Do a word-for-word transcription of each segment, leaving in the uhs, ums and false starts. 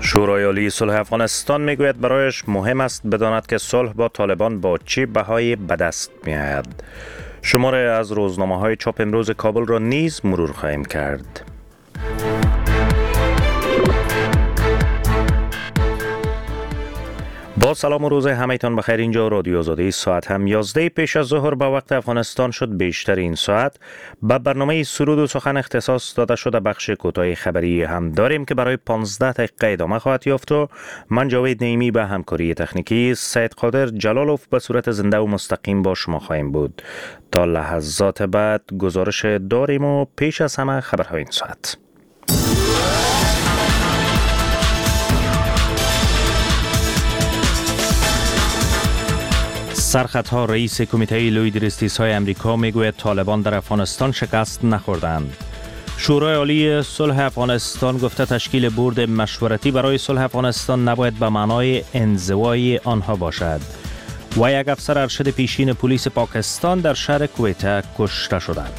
شورای عالی صلح افغانستان میگوید برایش مهم است بداند که صلح با طالبان با چه بهایی به دست میآید. شماره از روزنامه‌های چاپ امروز کابل را نیز مرور خواهیم کرد. با سلام و روز همه‌تان بخیر. اینجا رادیو آزادی. ساعت هم یازده پیش از ظهر به وقت افغانستان شد. بیشتر این ساعت به برنامه سرود و سخن اختصاص داده شده بخش کوتاه خبری هم داریم که برای پانزده دقیقه ادامه خواهد یافت و من جاوید نعیمی به همکاری تکنیکی سید قادر جلالوف به صورت زنده و مستقیم با شما خواهیم بود. تا لحظات بعد گزارش داریم و پیش از همه خبرهای این ساعت. سرخطها رئیس کمیته لویدرستیس‌های امریکا میگوید طالبان در افغانستان شکست نخوردند. شورای عالی صلح افغانستان گفته تشکیل بورد مشورتی برای صلح افغانستان نباید به معنای انزوای آنها باشد. و یک افسر ارشد پیشین پلیس پاکستان در شهر کویته کشته شدند.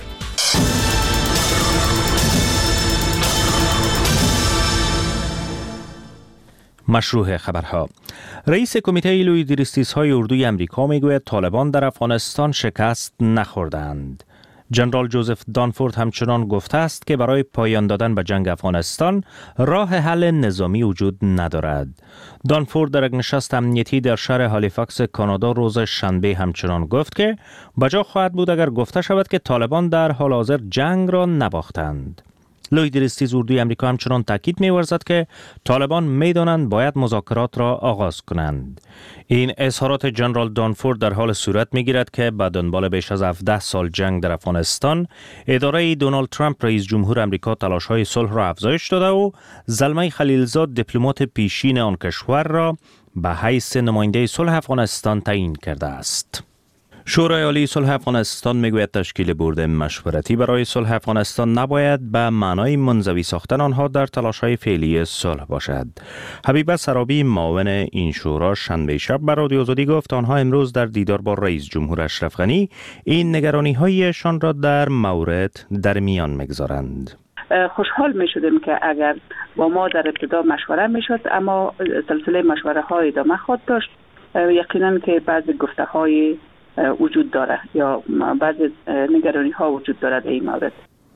مشروع خبرها. رئیس کمیته لویدرستیس‌های اردوی امریکا میگوید طالبان در افغانستان شکست نخوردند. جنرال جوزف دانفورد همچنان گفته است که برای پایان دادن به جنگ افغانستان راه حل نظامی وجود ندارد. دانفورد در یک نشست امنیتی در شهر هالیفاکس کانادا روز شنبه همچنان گفت که بجا خواهد بود اگر گفته شود که طالبان در حال حاضر جنگ را نباختند. لویدرستیز اردوی امریکا همچنان تاکید می‌ورزد که طالبان می‌دانند باید مذاکرات را آغاز کنند. این اظهارات جنرال دانفورد در حال صورت می‌گیرد که به دنبال بیش از هفده سال جنگ در افغانستان، اداره دونالد ترامپ رئیس جمهور امریکا تلاش‌های صلح را افزایش داده و زلمه خلیلزاد دیپلمات پیشین آن کشور را به حیث نماینده صلح افغانستان تعیین کرده است. شورای عالی صلح افغانستان میگوید تشکیل بورد مشورتی برای صلح افغانستان نباید به معنای منزوی ساختن آنها در تلاش‌های فعلی صلح باشد. حبیبه سرابی معاون این شورا شنبه شب به رادیو آزادی گفت آنها امروز در دیدار با رئیس جمهور اشرف غنی این نگرانی‌هایشان را در مورد در میان میگذارند. خوشحال می شدیم که اگر با ما در ابتدا مشوره می شد، اما سلسله مشوره های ادامه خواهد داشت. یقینا که بعضی گفته های وجود داره یا بعضی نگرانی ها وجود داره در این مورد.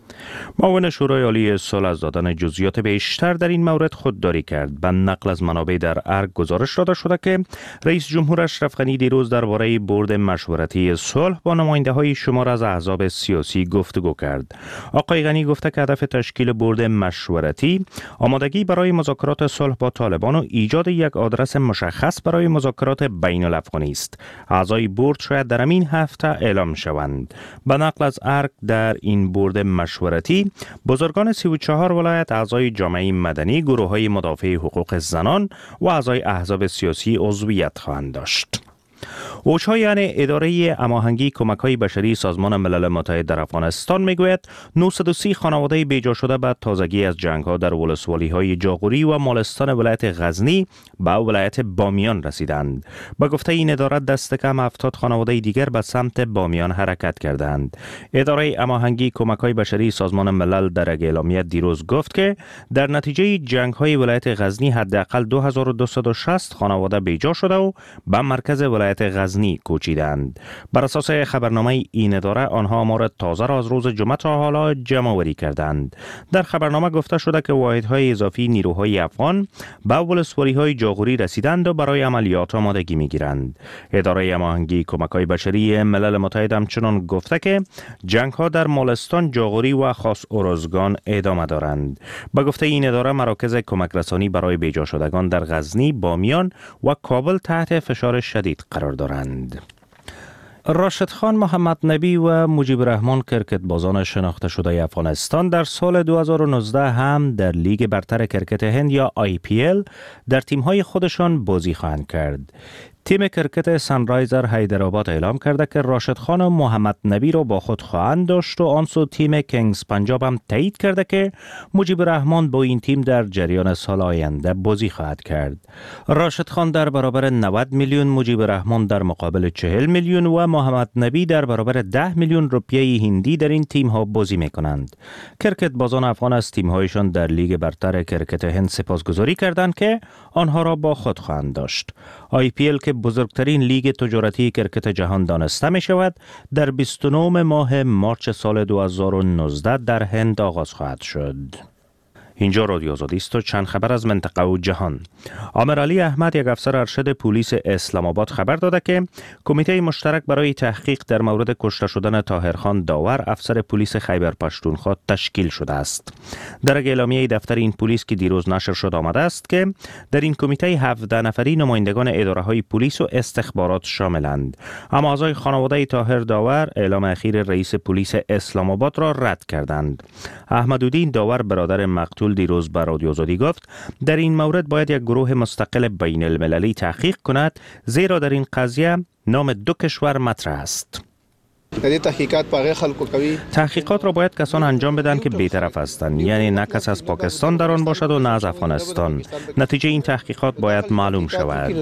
معاون شورای عالی صلح از دادن جزئیات بیشتر در این مورد خودداری کرد. به نقل از منابع در ارگ گزارش داده شده که رئیس جمهور اشرف غنی دیروز درباره بورد مشورتی صلح با نماینده های شمار از احزاب سیاسی گفتگو کرد. آقای غنی گفته که هدف تشکیل بورد مشورتی آمادگی برای مذاکرات صلح با طالبان و ایجاد یک آدرس مشخص برای مذاکرات بین الافغانی است. اعضای بورد شاید در همین هفته اعلام شوند. به نقل از ارگ در این بورد مشورتی بزرگان سی و چهار ولایت، اعضای جامعه مدنی، گروه‌های مدافع حقوق زنان و اعضای احزاب سیاسی عضویت خواهند داشت. اوچها یعنی اداره هماهنگی کمک‌های بشری سازمان ملل متحد در افغانستان میگوید نهصد و سی خانواده بیجا شده بعد تازگی از جنگ‌ها در ولسوالی‌های جاغوری و مالستان ولایت غزنی به ولایت بامیان رسیدند. به گفته این اداره دست کم هفتاد خانواده دیگر به سمت بامیان حرکت کردند. اداره هماهنگی کمک‌های بشری سازمان ملل در یک اعلامیه دیروز گفت که در نتیجه جنگ‌های ولایت غزنی حداقل دو هزار و دویست و شصت خانواده بیجا شده و به مرکز ولایت غزنی کوچیدند. بر اساس خبرنامه این اداره آنها آمار تازه را از روز جمعه تا حالا جمع آوری کردند. در خبرنامه گفته شده که واحدهای اضافی نیروهای افغان به ولسوالی‌های جاغوری رسیدند و برای عملیات آمادگی می‌گیرند. اداره هماهنگی کمک‌های بشری ملل متحد همچنان گفته که جنگ‌ها در مالستان، جاغوری و خاص ارزگان ادامه دارند. به گفته این اداره مراکز کمک رسانی برای بیجا شدگان در غزنی، بامیان و کابل تحت فشار شدید قرار دارند. راشد خان محمد نبی و مجیب الرحمن کرکتبازان شناخته شده افغانستان در سال دو هزار و نوزده هم در لیگ برتر کرکت هند یا آی پی ال در تیم‌های خودشان بازی خواهند کرد. تیم کرکت سانرایزر حیدرآباد اعلام کرده که راشد خان و محمد نبی را با خود خواهند داشت و آنسو تیم کینگز پنجاب هم تایید کرده که مجیب رحمان با این تیم در جریان سال آینده بازی خواهد کرد. راشد خان در برابر نود میلیون، مجیب رحمان در مقابل چهل میلیون و محمد نبی در برابر ده میلیون روپیه هندی در این تیم ها بازی می کنند. کرکت بازان افغان از تیم هایشان در لیگ برتر کرکت هند سپاسگزاری کردند که آنها را با خود خواهند داشت. آی پی ال که بزرگترین لیگ تجارتی کرکت جهان دانسته می شود در بیست و نه ماه مارچ سال دو هزار و نوزده در هند آغاز خواهد شد. اینجا رادیو آزادی است و چند خبر از منطقه و جهان. امیرعلی احمد، یک افسر ارشد پلیس اسلام آباد، خبر داده که کمیته مشترک برای تحقیق در مورد کشته شدن طاهرخان داور، افسر پلیس خیبر پشتونخوا، تشکیل شده است. در اعلامیه دفتر این پلیس که دیروز نشر شد آمده است که در این کمیته هفده نفری نمایندگان اداره‌های پلیس و استخبارات شاملند. اما اعضای خانواده طاهر داور اعلام اخیر رئیس پلیس اسلام آباد را رد کردند. احمدالدین داور، برادر مقتول، دیروز به رادیو آزادی گفت در این مورد باید یک گروه مستقل بین المللی تحقیق کند، زیرا در این قضیه نام دو کشور مطرح است. تحقیقات را باید کسان انجام بدن که بی‌طرف هستند، یعنی نه کس از پاکستان در آن باشد و نه از افغانستان. نتیجه این تحقیقات باید معلوم شود.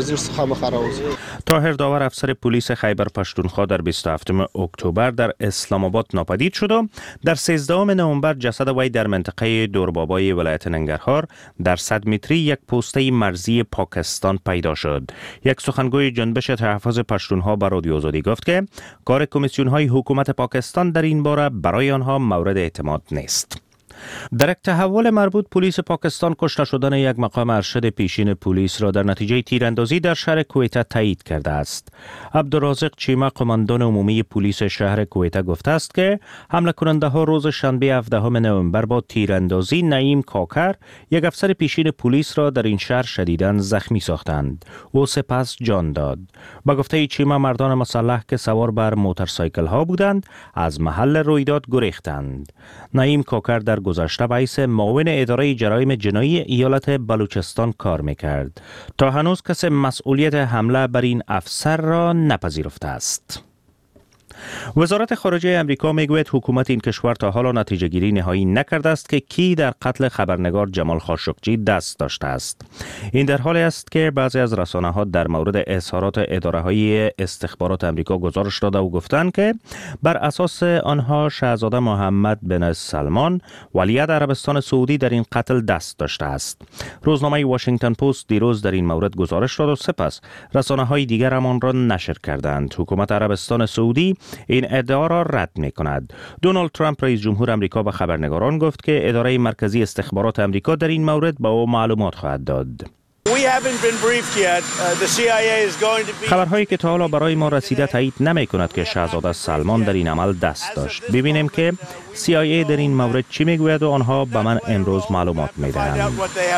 طاهر داور، افسر پلیس خیبر پشتونخوا، در بیست و هفتم اکتبر در اسلام آباد ناپدید شد و در سیزدهم نوامبر جسد وی در منطقه دوربابای ولایت ننگرهار در صد متری یک پوسته مرزی پاکستان پیدا شد. یک سخنگوی جنبش تحفظ پشتونها به رادیو آزادی گفت که کار کمیسیون های حکومت پاکستان در این باره برای آنها مورد اعتماد نیست. در یک تحول مربوط، پلیس پاکستان کشته شدن یک مقام ارشد پیشین پلیس را در نتیجه تیراندازی در شهر کویته تایید کرده است. عبدالرازق چیمه، قماندان عمومی پلیس شهر کویته، گفته است که حمله کننده ها روز شنبه هفدهم نوامبر با تیراندازی نعیم کاکر، یک افسر پیشین پلیس، را در این شهر شدیداً زخمی ساختند. او سپس جان داد. با گفته چیمه، مردان مسلح که سوار بر موتورسایکل ها بودند از محل رویداد گریختند. نعیم کاکر در گذشته باعث معاون اداره جرایم جنایی ایالت بلوچستان کار میکرد. تا هنوز کسی مسئولیت حمله بر این افسر را نپذیرفته است. وزارت خارجه امریکا میگوید حکومت این کشور تا حالا نتیجه گیری نهایی نکرده است که کی در قتل خبرنگار جمال خاشقجی دست داشته است. این در حالی است که بعضی از رسانه ها در مورد اظهارات اداره های استخبارات امریکا گزارش داده و گفتند که بر اساس آنها شاهزاده محمد بن سلمان، ولیعهد عربستان سعودی، در این قتل دست داشته است. روزنامه واشنگتن پست دیروز در این مورد گزارش داد و سپس رسانه های دیگر هم آن را نشر کردند. حکومت عربستان سعودی این ادعا را رد می کند. دونالد ترامپ، رئیس جمهور امریکا، به خبرنگاران گفت که اداره مرکزی استخبارات امریکا در این مورد به او معلومات خواهد داد. خبرهایی که تا حالا برای ما رسیده تایید نمی کند که شاهزاده سلمان در این عمل دست داشت. ببینیم که سی آی ای در این مورد چی میگوید و آنها به من امروز معلومات میدهند.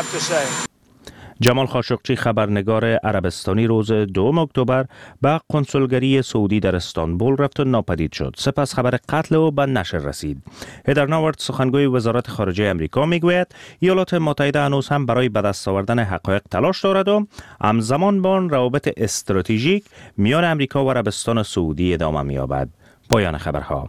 جمال خاشقجی، خبرنگار عربستانی، روز دوم اکتبر به کنسولگری سعودی در استانبول رفت و ناپدید شد. سپس خبر قتل او به نشر رسید. هدر ناورد، سخنگوی وزارت خارجه امریکا، میگوید ایالات متحده هنوز هم برای به دست آوردن حقایق تلاش دارد و همزمان با آن روابط استراتژیک میان امریکا و عربستان سعودی ادامه می‌یابد. پایان خبرها.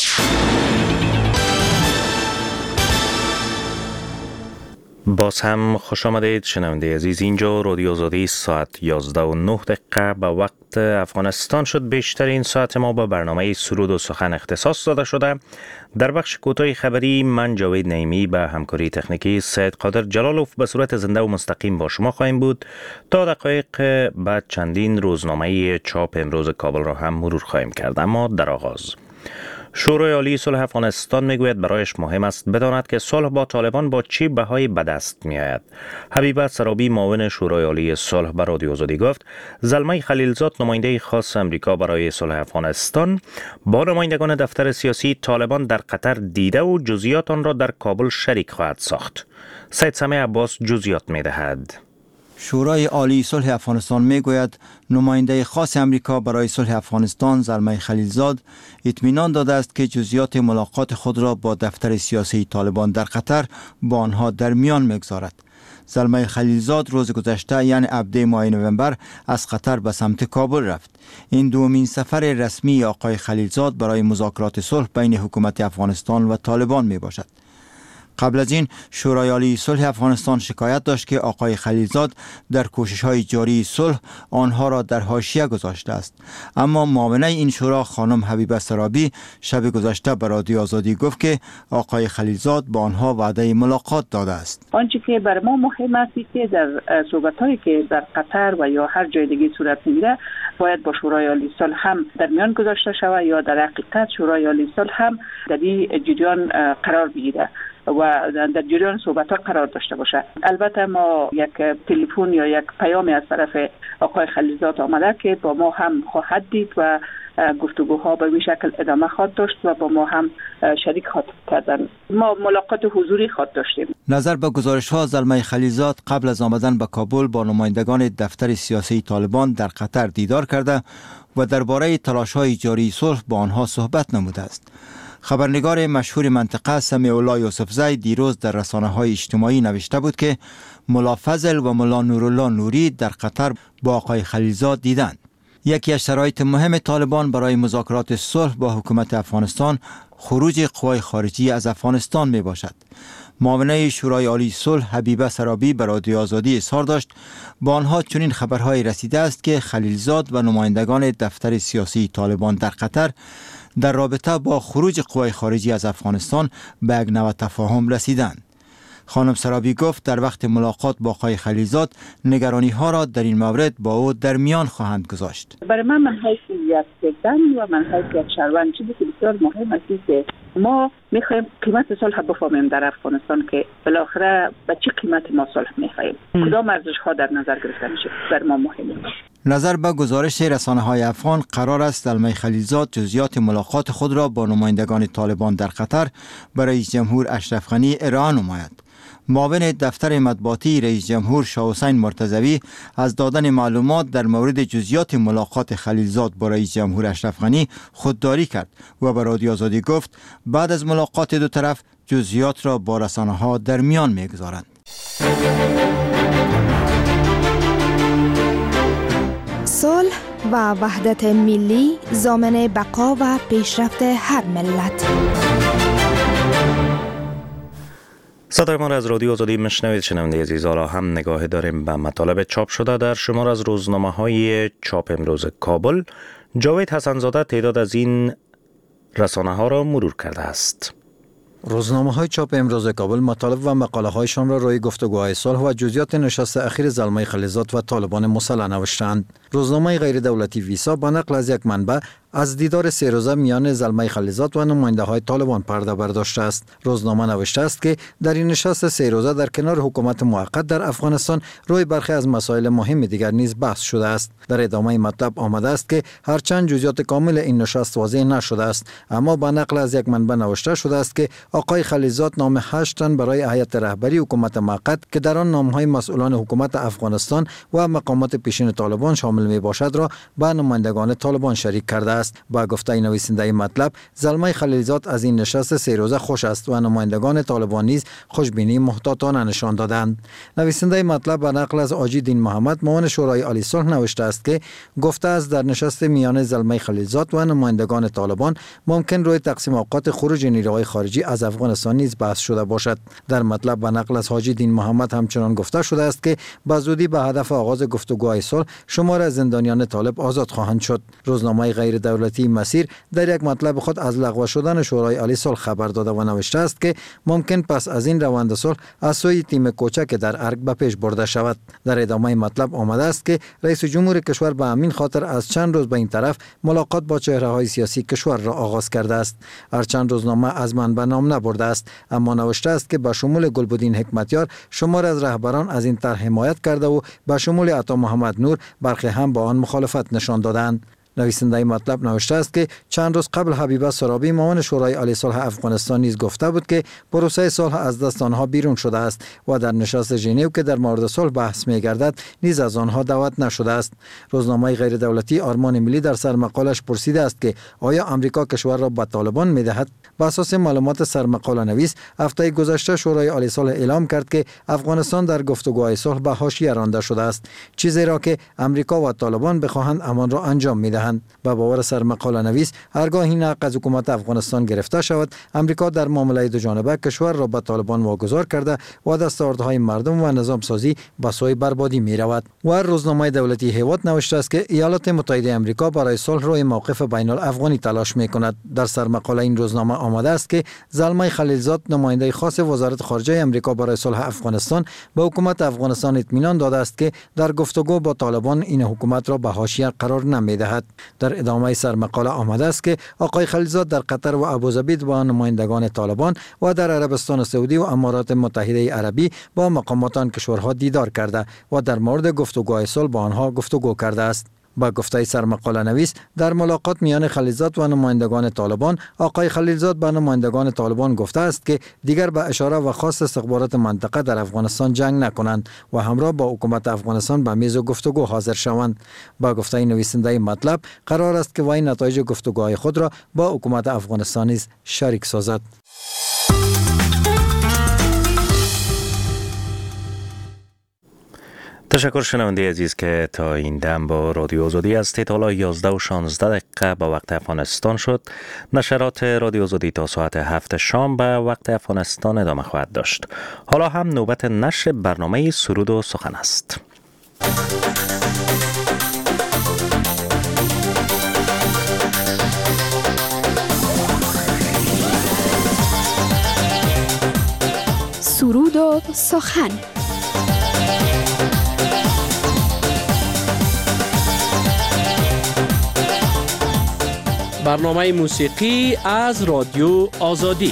باز هم خوش آمدید شنونده عزیز. اینجا رادیو آزادی، ساعت یازده و نه دقیقه به وقت افغانستان شد. بیشترین ساعت ما به برنامه سرود و سخن اختصاص داده شده. در بخش کوتاه خبری من جاوید نعیمی به همکاری تکنیکی سید قادر جلالوف به صورت زنده و مستقیم با شما خواهیم بود. تا دقایق بعد چندین روزنامه چاپ امروز کابل را هم مرور خواهیم کرد. اما در آغاز، شورای عالی صلح افغانستان میگوید برایش مهم است بداند که صلح با طالبان با چه بهایی به دست میآید. حبیبه سرابی، معاون شورای عالی صلح، به رادیو آزادی گفت زلمه خلیلزاد، نماینده خاص امریکا برای صلح افغانستان، با نمایندگان دفتر سیاسی طالبان در قطر دیده و جزئیات آن را در کابل شریک خواهد ساخت. سید سمیع عباس جزئیات میدهد. شورای عالی صلح افغانستان میگوید نماینده خاص امریکا برای صلح افغانستان زلمه خلیلزاد اطمینان داده است که جزئیات ملاقات خود را با دفتر سیاسی طالبان در قطر با آنها در میان میگذارد. زلمه خلیلزاد روز گذشته یعنی هفده ماه نوامبر از قطر به سمت کابل رفت. این دومین سفر رسمی آقای خلیلزاد برای مذاکرات صلح بین حکومت افغانستان و طالبان می باشد. قبل از این شورای عالی صلح افغانستان شکایت داشت که آقای خلیلزاد در کوشش‌های جاری صلح آنها را در حاشیه گذاشته است. اما معاونة این شورا خانم حبیبه سرابی شب گذشته به رادیو آزادی گفت که آقای خلیلزاد با آنها وعده ملاقات داده است. آنچه که بر ما مهم است که در صحبت‌هایی که در قطر و یا هر جای دیگه صورت می‌گیره باید با شورای عالی صلح هم در میان گذاشته شود یا در حقیقت شورای عالی صلح هم در این جریان قرار بگیره و در جریان صحبت ها قرار داشته باشه. البته ما یک تلفن یا یک پیامی از طرف آقای خلیلزاد آمده که با ما هم خواهد دید و گفتگوها به این شکل ادامه خواهد داشت و با ما هم شریک خواهد کردن. ما ملاقات حضوری خواهد داشتیم. نظر به گزارش ها زلمه خلیلزاد قبل از آمدن به کابل با نمایندگان دفتر سیاسی طالبان در قطر دیدار کرده و درباره تلاش های جاری صلح با آنها صحبت نموده است. خبرنگار مشهور منطقه سمیع الله یوسفزی دیروز در رسانه‌های اجتماعی نوشته بود که ملا فضل و ملا نورالله نوری در قطر با آقای خلیلزاد دیدند. یکی از شرایط مهم طالبان برای مذاکرات صلح با حکومت افغانستان خروج قوای خارجی از افغانستان می باشد. معاونة شورای عالی صلح حبیبه سرابی به رادیو آزادی اظهار داشت با آنها چنین خبرهای رسیده است که خلیلزاد و نمایندگان دفتر سیاسی طالبان در قطر در رابطه با خروج قوای خارجی از افغانستان به یک نوع تفاهم رسیدند. خانم سرابی گفت در وقت ملاقات با آقای خلیلزاد نگرانی ها را در این مورد با او در میان خواهند گذاشت. برای من من حیث یک زن و من حیث یک شهروند چیزی که بسیار مهم است که ما میخوایم قیمت صلح بفهمیم در افغانستان که بالاخره به چه قیمت ما صلح میخوایم، کدام ارزش ها در نظر گرفته میشه، بر ما مهمه. نظر به گزارش رسانه‌های افغان قرار است زلمه خلیلزاد جزئیات ملاقات خود را با نمایندگان طالبان در قطر به رئیس جمهور اشرف غنی ارائه نماید. معاون دفتر مطبوعاتی رئیس جمهور شاه حسین مرتضوی از دادن معلومات در مورد جزئیات ملاقات خلیلزاد با رئیس جمهور اشرف غنی خودداری کرد و به رادیو آزادی گفت بعد از ملاقات دو طرف جزئیات را با رسانه‌ها در میان می‌گذارند. صلح و وحدت ملی ضامن بقا و پیشرفت هر ملت. صدای ما را از رادیو آزادی میشنوید. شنونده عزیزان، هم نگاه داریم به مطالب چاپ شده در شمار از روزنامه های چاپ امروز کابل. جاوید حسن‌زاده تعداد از این رسانه ها را مرور کرده است. روزنامه های چاپ امروز کابل مطالب و مقاله هایشان را روی گفتگوهای صلح و جزئیات نشست اخیر زلمه خلیلزاد و طالبان مسلح نوشتند. روزنامه غیر دولتی ویسا با نقل از یک منبع از دیدار سه روزه میان زلمه خلیلزاد و نماینده های طالبان پرده برداشته است. روزنامه نوشته است که در این نشست سه روزه در کنار حکومت موقت در افغانستان روی برخی از مسائل مهم دیگر نیز بحث شده است. در ادامه مطلب آمده است که هرچند جزئیات کامل این نشست واضح نشده است، اما با نقل از یک منبع نوشته شده است که آقای خلیلزاد نام هشت تن برای هیئت رهبری حکومت موقت که در آن نامهای مسئولان حکومت افغانستان و مقامات پیشین طالبان شامل می باشد را به نمایندگان طالبان شریک کرده است. با گفته نویسنده مطلب، زلمه خلیلزاد از این نشست سه روزه خوش است و نمایندگان طالبان نیز خوشبینی محتاطانه نشان دادند. نویسنده مطلب به نقل از حاجی دین محمد معاون شورای عالی صلح نوشته است که گفته است در نشست میان زلمه خلیلزاد و نمایندگان طالبان ممکن روی تقسیم اوقات خروج نیروهای خارجی از افغانستان نیز بحث شده باشد. در مطلب به نقل از حاجی دین محمد همچنان گفته شده است که به زودی به هدف آغاز گفتگوهای صلح شمار از زندانیان طالب آزاد خواهند شد. روزنامه غیر دولتی مسیر در یک مطلب خود از لغو شدن شورای عالی صلح خبر داده و نوشته است که ممکن پس از این روند صلح از سوی تیم کوچک در ارگ به پیش برده شود. در ادامه مطلب آمده است که رئیس جمهور کشور به همین خاطر از چند روز به این طرف ملاقات با چهره‌های سیاسی کشور را آغاز کرده است. هرچند روزنامه از منبع نام نبرده است، اما نوشته است که به شمول گلبدین حکمتیار شمار از رهبران از این طرح حمایت کرده و به شمول عطا محمد نور برخی هم با آن مخالفت نشان دادند. نویسنده مطلب نوشته است که چند روز قبل حبیبه سرابی معاون شورای عالی صلح افغانستان نیز گفته بود که پروسه صلح از دست آنها بیرون شده است و در نشست ژنو که در مورد صلح بحث می‌گردد نیز از آنها دعوت نشده است. روزنامه غیر دولتی آرمان ملی در سرمقالش پرسیده است که آیا آمریکا کشور را به طالبان می‌دهد؟ بر اساس معلومات سرمقاله نویس، هفته گذشته شورای عالی صلح اعلام کرد که افغانستان در گفتگوهای صلح به حاشیه رانده شده است، چیزی را که آمریکا و طالبان بخواهند همان را انجام می‌دهند. به باور سرمقاله نویس، هرگاه این حق از حکومت افغانستان گرفته شود، آمریکا در معامله دو جانبه کشور را به طالبان واگذار کرده و دستاوردهای مردم و نظام سازی به سوی بربادی می‌رود. و روزنامه دولتی هیواد نوشته است که ایالات متحده آمریکا برای صلح روی موقف بین الافغانی تلاش می‌کند. در سرمقاله این روزنامه آمده است که زلمه خلیلزاد، نماینده خاص وزارت خارجه آمریکا برای صلح افغانستان، به حکومت افغانستان اطمینان داده است که در گفتگو با طالبان این حکومت را به حاشیه قرار نمی‌دهد. در ادامه سرمقاله آمده است که آقای خلیلزاد در قطر و ابوظبی با نمایندگان طالبان و در عربستان سعودی و امارات متحده عربی با مقامات آن کشورها دیدار کرده و در مورد گفتگوهای صلح با آنها گفتگو کرده است. با گفته سرمقاله نویس، در ملاقات میان خلیلزاد و نمایندگان طالبان، آقای خلیلزاد به نمایندگان طالبان گفته است که دیگر به اشاره و خواست استخبارات منطقه در افغانستان جنگ نکنند و همراه با حکومت افغانستان به میز گفتگو حاضر شوند. با گفته نویسنده مطلب، قرار است که وی نتایج گفتگوهای خود را با حکومت افغانستان نیز شریک سازد. تشکر شنونده عزیز که تا این دم با رادیو آزادی هستید. حالا یازده و شانزده دقیقه به وقت افغانستان شد. نشرات رادیو آزادی تا ساعت هفت شام به وقت افغانستان ادامه خواهد داشت. حالا هم نوبت نشر برنامه سرود و سخن است. سرود و سخن. برنامه موسیقی از رادیو آزادی.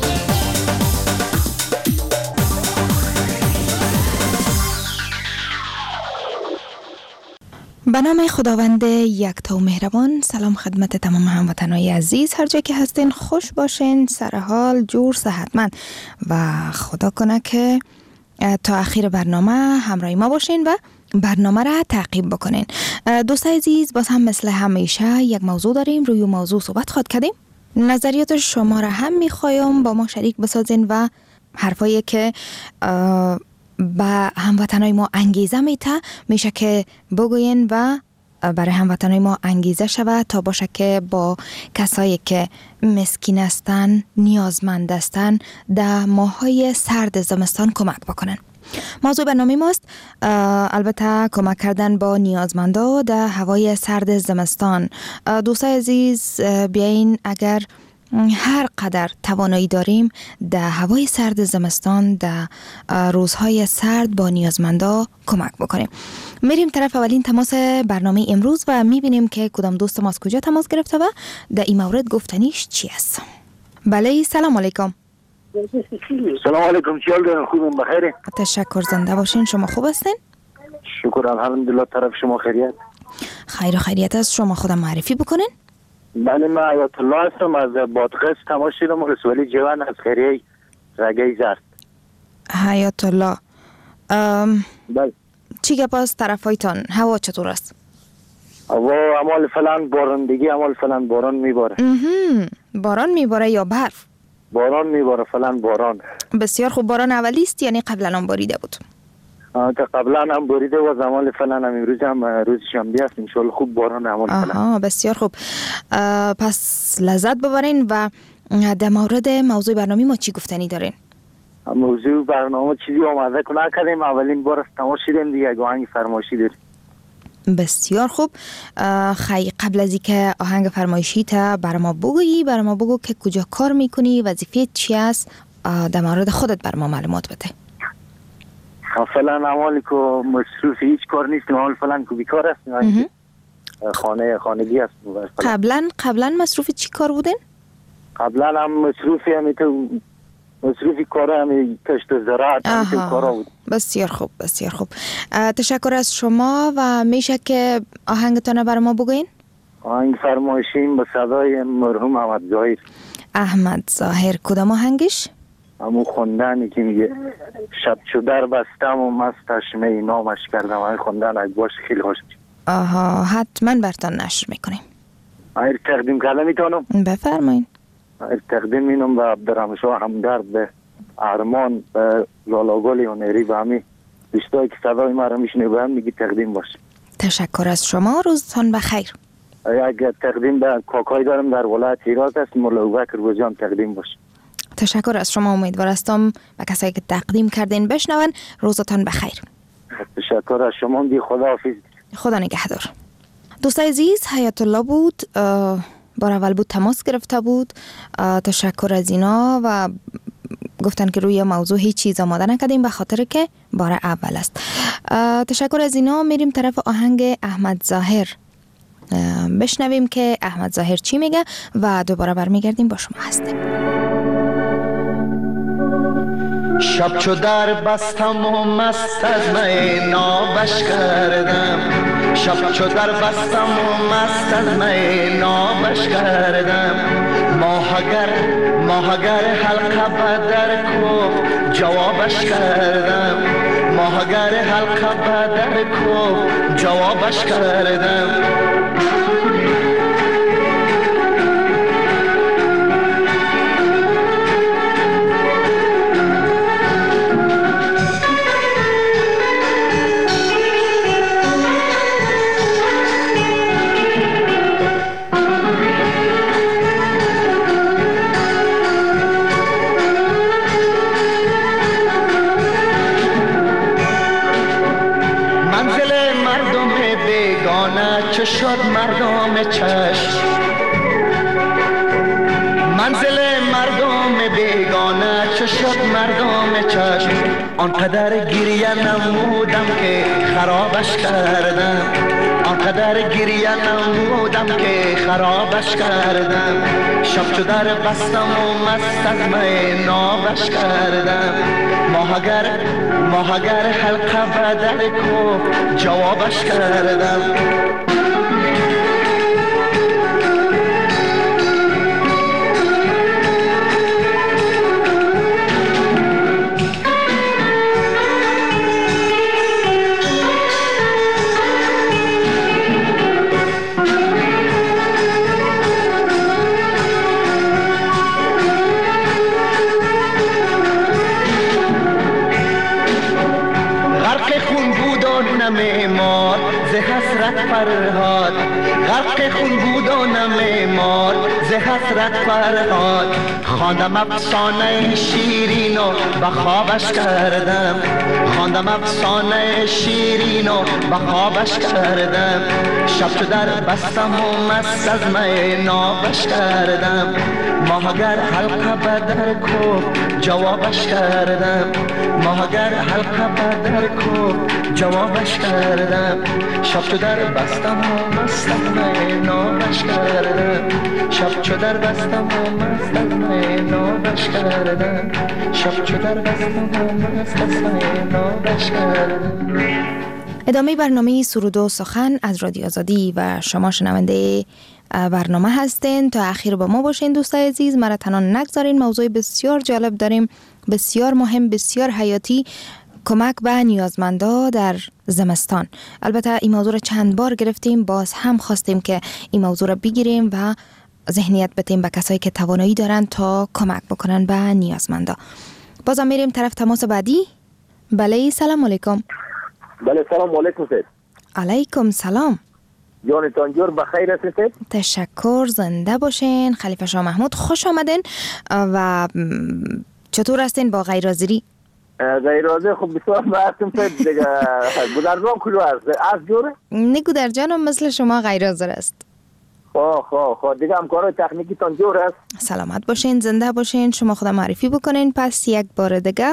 به نام خداوند یکتا و مهربان. سلام خدمت تمام هموطنان عزیز، هر جا که هستین خوش باشین، سر حال، جور، صحتمند و خدا کنه که تا اخیر برنامه همراه ما باشین و برنامه را تعقیب بکنین. دوستای عزیز، باز هم مثل همیشه یک موضوع داریم، روی موضوع صحبت خواهد کردیم. نظریات شما را هم میخوایم با ما شریک بسازین و حرفایی که به هموطنای ما انگیزه میته میشه که بگوین و برای هموطنای ما انگیزه شود تا باشه که با کسایی که مسکین هستن، نیازمند هستن، در ماهای سرد زمستان کمک بکنن. موضوع برنامه ماست البته کمک کردن با نیازمندا در هوای سرد زمستان. دوستای عزیز، بیاین اگر هر قدر توانایی داریم در هوای سرد زمستان، در روزهای سرد با نیازمندا کمک بکنیم. میریم طرف اولین تماس برنامه امروز و میبینیم که کدام دوست ما از کجا تماس گرفته و در این مورد گفتنیش چی است. بله، سلام علیکم. سلام علیکم، چیال دارین؟ خوبین؟ بخیره؟ تشکر، زنده باشین. شما خوب هستین؟ شکر الحمدلله. طرف شما خیریت؟ خیر و خیریت است. شما خودم معرفی بکنین. بله، من آیت الله هستم، از بادغیس تماس شدم، ولسوالی جوان از خیریه رگه زرد. حیات الله. ام... بله. چی گپ است طرفایتان؟ هوا چطور است؟ هوا عمال فلان بارندگی، عمال فلان باران میباره. باران میباره یا برف؟ باران میباره، فلان باران. بسیار خوب. باران اولی است یعنی قبلا هم باریده بود؟ تا قبلا هم باریده و زمان فلان هم امروز هم روز شنبه است، انشالله خوب باران عمال فلان. آها، بسیار خوب. پس لذت ببرین. و در مورد موضوع برنامه ما چی گفتنی دارین؟ موضوع برنامه چیزی آماده کنه کردیم، اولین بار است تماس شدیم دیگه، یک آهنگ فرمایشی داریم. بسیار خوب. خیلی قبل از اینکه آهنگ فرمایشی تا بر ما بگویی، بر ما بگو که کجا کار میکنی، وظیفه چی است، در مورد خودت بر ما معلومات بده. فعلا عمالی که مصروف هیچ کار نیستیم، عمال فعلا که بیکار هستیم، خانه خانگی هستیم. قبلا قبلا مصروف چی کار بودین؟ قبلا هم مصروفی همی تو مصروفی کار همی کشت زراعت همی تو کارا بود. بسیار خوب، بسیار خوب. تشکر از شما و میشه که آهنگتان بر ما بگوین؟ آهنگ فرمایشیم به صدای مرحوم احمد ظاهر. احمد ظاهر کدام آهنگش؟ همون خوندنی که میگه شب چو در بستم و مستش می نامش کردم. این خوندن اگه باشه خیلی خوش. آها حتما برتان نشر میکنیم. اگر تقدیم کردم میتونم؟ بفرمایین. اگر تقدیم مینم به عبدالرحمشاه همدرد، به ارمان، به لالاگل یونری، به همی دوستایی که صدای ما رو میشنه به هم میگی تقدیم باشه. تشکر از شما، روزتان بخیر. اگر تقدیم به کاکای دارم در ولایت هرات است، مولا ابوبکر بوزیان تقدیم باشه. تشکر از شما، امیدوار هستم به کسایی که تقدیم کردین بشنون. روزتان بخیر. تشکر از شما، دی خدا حافظ. خدا نگهدار. دوستای عزیز، حیات الله بود، بار اول بود تماس گرفته بود. تشکر از اینا و گفتن که روی موضوع هیچ چیز آماده نکردیم به خاطر که بار اول است. تشکر از اینا. میریم طرف آهنگ احمد ظاهر، بشنویم که احمد ظاهر چی میگه و دوباره برمیگردیم با شما هستیم. شب چو در بستم و مست از می نابش کردم. شب چو در بستم و مست از می نابش کردم. ماهگر ماهگر حلقه بدر کو جوابش کردم. ماهگر حلقه بدر کو جوابش کردم. چه شد مردم چشم، منزل مردم بیگانه چه شد مردم چشم. آنقدر گریه نمودم که خرابش کردم. آنقدر گریه نمودم که خرابش کردم. شب چو در بستم و مست از می نابش کردم. ماهگر ماهگر حلقه بدر کو جوابش کردم. نمیمار ز حسرت فرهاد. غرق خون بود و نمیمار ز حسرت فرهاد. خواندم افسانه شیرین و به خوابش کردم. خواندم افسانه شیرین و به خوابش کردم. شب چو در بستم و مست از می نابش کردم. ماهگر حلقه بدر کو جوابش کردم. ماهگر حلقه بدر کو جوابش کردم. شب چو در بستم و مست از می نابش کردم. شب چو در بستم و مست از می نابش کردم. شب چو در بستم و مست از می نابش کردم. ادامه برنامه سرود و سخن از رادیو آزادی و شما شنونده برنامه هستین. تا اخیر با ما باشین دوستای عزیز. مرا تنها نگذارین، موضوع بسیار جالب داریم، بسیار مهم، بسیار حیاتی، کمک به نیازمندا در زمستان. البته این موضوع را چند بار گرفتیم، باز هم خواستیم که این موضوع را بگیریم و ذهنیت بدیم به کسایی که توانایی دارن تا کمک بکنن به نیازمندا. بازم میریم طرف تماس بعدی. بله سلام علیکم. بله سلام علیکم سید. علیکم سلام. جانتان جور بخیر هستید؟ تشکر، زنده باشین. خلیفه شاه محمود خوش آمدین. و چطور هستین با غیر حاضری؟ غیر حاضر خب بسیار هستم سید دیگه. گودرجان کلو هست از جوره؟ نه گودرجان هم مثل شما غیر حاضر است. خواه خواه خواه دیگه همکارای تکنیکی تان جور است. سلامت باشین، زنده باشین. شما خدا معرفی بکنین پس یک بار دیگه.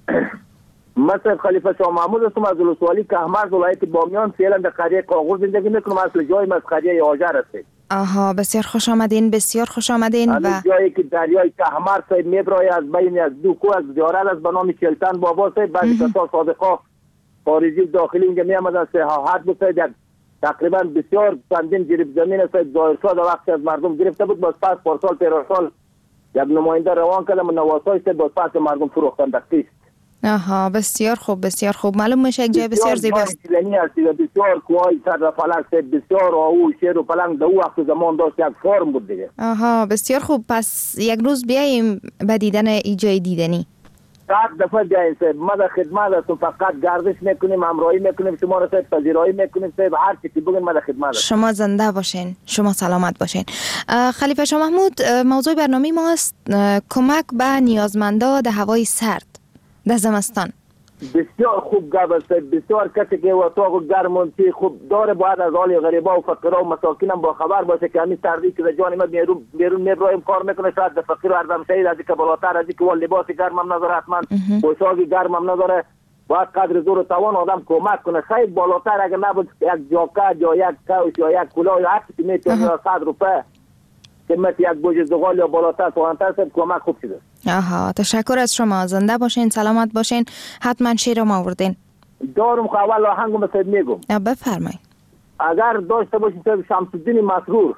مثل خلیفه شاه محمود هستم از ولسوالی کهمرز ولایت بامیان. فعلا در قریه قاغور زندگی میکنم. اصل جای من از قریه هاجر هستید. آها بسیار خوش آمدین، بسیار خوش آمدین. و جایی که دریای کهمرز صاحب میبرای از بین از دو کو از زیارت از به نام چلتن بابا صاحب. بعضی کسا سابقا خارجی و داخلی اینجا میامدن سیاحت بکنید. یک تقریبا بسیار چندین جریب زمین است ظاهرشاه در وقتی از مردم گرفته بود، باز پس پارسال پیرسال یک نماینده روان کردم نواسای است باز پس مردم فروختن در قسط. آها بسیار خوب بسیار خوب. معلوم میشه یک جای بسیار زیباست. بسیار بسیار کوهی سر و فلک بسیار آهو شیر و پلنگ در وقت زمان داشت یک فرم بود دیگه. آها بسیار خوب. پس یک روز بیاییم به دیدن ای جای دیدنی. صد دفعه بیاییم صاحب، ما در خدمت هستم، فقط گردش میکنیم، همراهی میکنیم، شما را صاحب پذیرایی میکنیم صاحب، هر چی که بگین ما در خدمت هستم. شما زنده باشین، شما سلامت باشین. خلیفه شاه محمود، موضوع برنامه ما است کمک به نیازمندا در هوای سرد در زمستان. بسیار خوب گپ است، بسیار کسی که اتاق گرم و چی خوب داره باید از حال غریبا و فقرا و مساکین هم با خبر باشه که همین سردی که جان ما بیرون بیرون میبرایم کار میکنه، شاید د فقیر و اردم شهید از که بالاتر از که لباس گرم هم نداره، حتما پوشاک گرم هم نداره، باید قدر زور و توان آدم کمک کنه. خیلی بالاتر اگه نبود یک جاکت یا یک کاوش یا یک کلاه یا هر چیزی میتونه صد روپیه قیمت یک بوج زغال یا بالاتر پایینتر صد کمک خوب شده. آها تشکر از شما، زنده باشین، سلامت باشین. حتما شیرم آوردین. دارم خو اول آهنگم صد میگم. بفرمایید. اگر داشته باشین صد شمس الدین مسرور.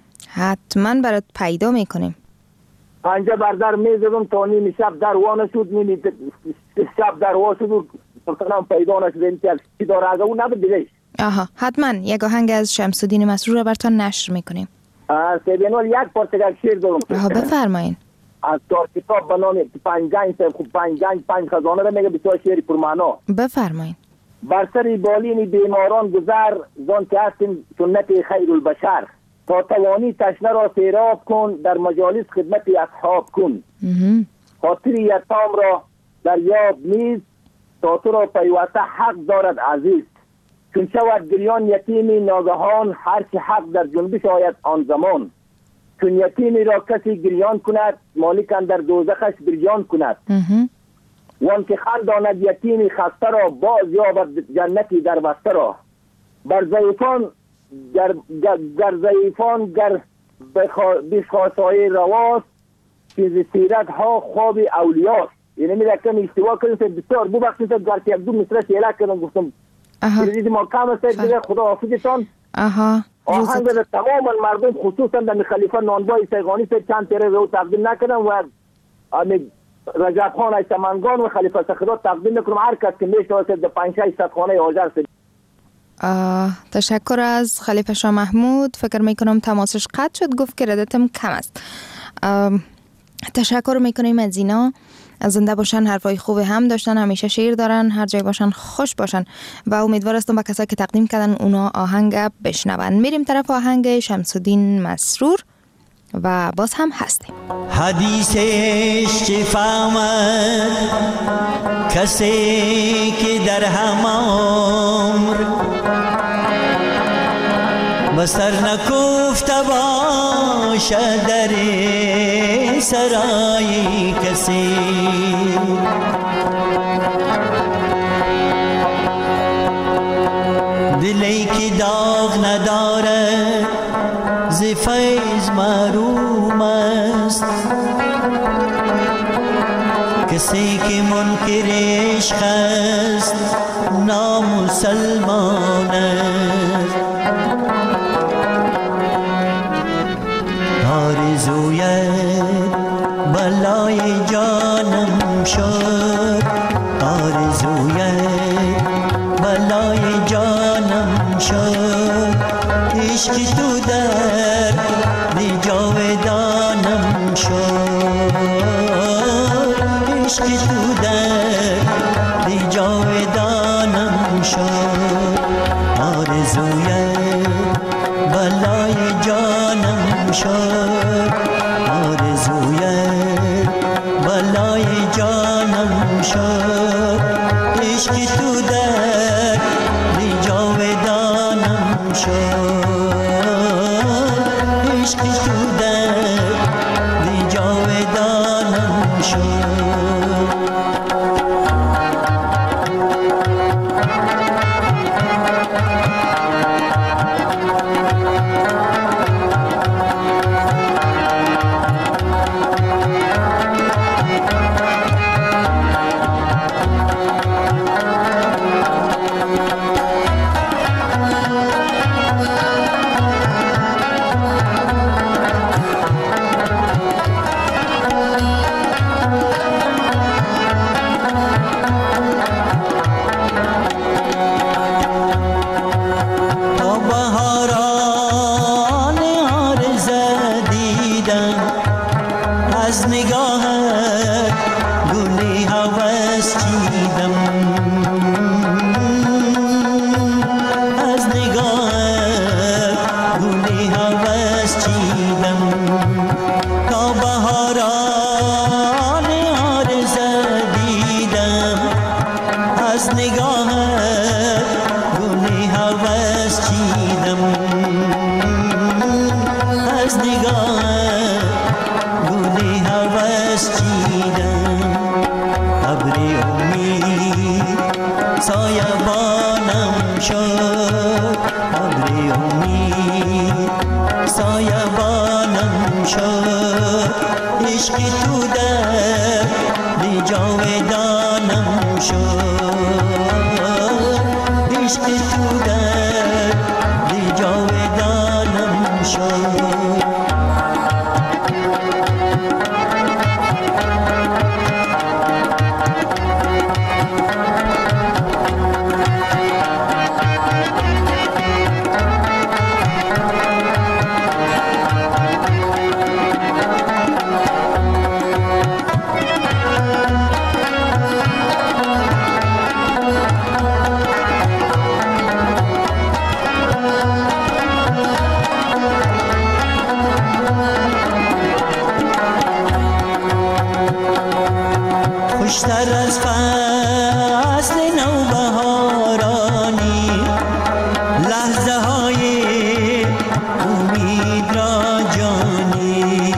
حتما برات پیدا میکنیم. پنجه بر در میزدم تا نیم شب در وانه شد، نیم شب در وانه شد مثلا پیدا نشد. این چی داره اگه اون نبود دیگه. آها حتما یک آهنگ از شمس الدین مسرور رو براتون نشر میکنیم. سیبینوال یک پارچه شیر دارم. آها بفرمایید. از دار کتاب به نام پنجگنج صاحب، خوب پنجگنج پنج خزانه رو میگه، بسیار شعری پرمعنا. بفرمایید. بر سر بالین بیماران گذر زان که هستیم سنت خیر البشر، تا توانی تشنه را سیراب کن در مجالس خدمت اصحاب کن. خاطر یتام را در یاد نیز تا تو را پیوسته حق دارد عزیز. چون شود گریان یتیمی ناگهان، هر چه حق در جنبش آید آن زمان. چون یتیمی را کسی گریان کند، مالک اندر دوزخش بریان کند. وان که خنداند یتیمی خسته را، باز یابد جنتی در بسته را. بر ضعیفان گر گر ضعیفان گر بخواسای رواست، چیز سیرت ها خواب اولیاست. یعنی میره کم اشتباه کردیم بسیار ببخشید گر که یک دو مصرش اعلان کردم گفتم دیدی ما کم است دیگه خدا حافظتان. آها آهنگ در تمام مردم خصوصا در خلیفه نانبای سیغانی سے چند تیره رو تقدیم نکردم و رجب خان ایسمنگان و خلیفه سخیرات تقدیم نکنم. هر کس که میشناسه در پنج شش صد خانه آجر سید. تشکر از خلیفه شاه محمود. فکر میکنم تماسش قطع شد، گفت که ردتم کم است. تشکر میکنیم از اینا. زنده باشن، حرفای خوب هم داشتن، همیشه شیر دارن، هر جای باشن خوش باشن و امیدوار هستم به کسایی که تقدیم کردن اونا آهنگ بشنون. میریم طرف آهنگ شمس الدین مسرور و باز هم هستیم. حدیثش چه فهمد کسی که در هم عمر بسر نکفته باشه در سرای کسی. دلی که داغ نداره ز فیض محروم است، کسی که منکر عشق است نامسلمان است. آرزویت بلای جانم شد، آرزویت بلای جانم شد. عشق تو در دی جاودانم شد، عشق تو در دی جاودانم شد. آرزویت بلای جانم شد، آرزویت بلای جانم شد. عشق تو در دی جاودانم شد، عشق تو در دی جاودانم شد. هوس چیدم از نگاه گل هوس چیدم ابر امید سایبانم شد ابر امید سایبانم شد عشق تو در دی جاودانم شد عشق تو در دی جاودانم شد خوشتر از فصل نوبهارانی لحظه های امید را جانی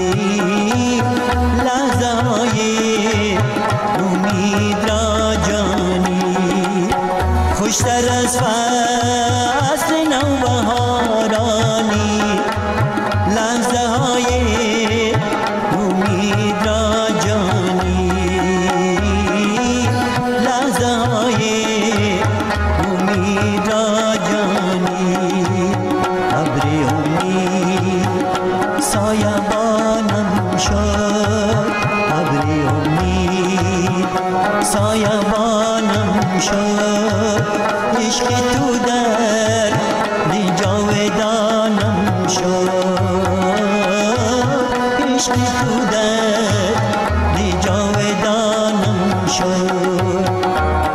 لحظه های امید را جانی خوشتر از فصل نوبهارانی لحظه های امید را جانی امید را جانی ابر امید سایبانم شد ابر امید سایبانم شد عشق تو در دی جاودانم شد عشق تو در دی جاودانم شد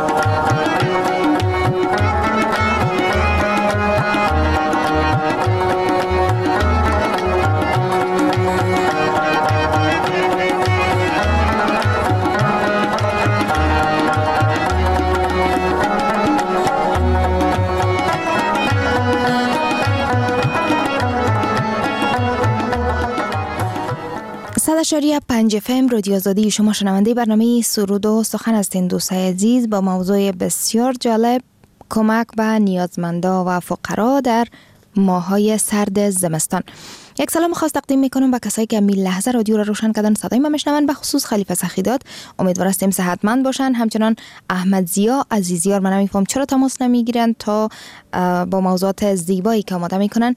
شریعه پنج اف ام رادیو آزادی شما شنونده برنامه سرود و سخن هستین دوستای عزیز با موضوع بسیار جالب کمک به نیازمندا و فقرا در ماهای سرد زمستان. یک سلام خاص تقدیم میکنم به کسایی که می لحظه رادیو را روشن کردن صدای ما میشنون، به خصوص خلیفه سخیدات. امیدوارم هستیم صحتمند باشن. همچنان احمد زیا عزیزیار، من نمیفهم چرا تماس نمیگیرن تا با موضوعات زیبایی که آماده میکنن